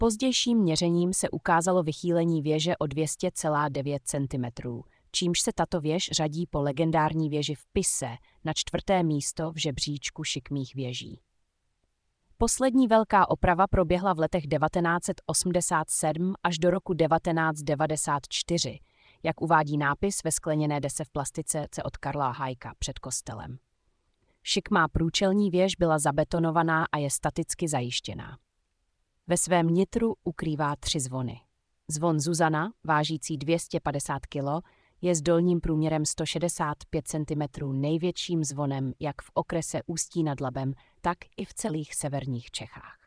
Pozdějším měřením se ukázalo vychýlení věže o 200,9 cm, čímž se tato věž řadí po legendární věži v Pise na 4. místo v žebříčku šikmých věží. Poslední velká oprava proběhla v letech 1987 až do roku 1994, jak uvádí nápis ve skleněné dese v plastice od Karla Hajka před kostelem. Šikmá průčelní věž byla zabetonovaná a je staticky zajištěná. Ve svém nitru ukrývá 3 zvony. Zvon Zuzana, vážící 250 kg, je s dolním průměrem 165 cm největším zvonem jak v okrese Ústí nad Labem, tak i v celých severních Čechách.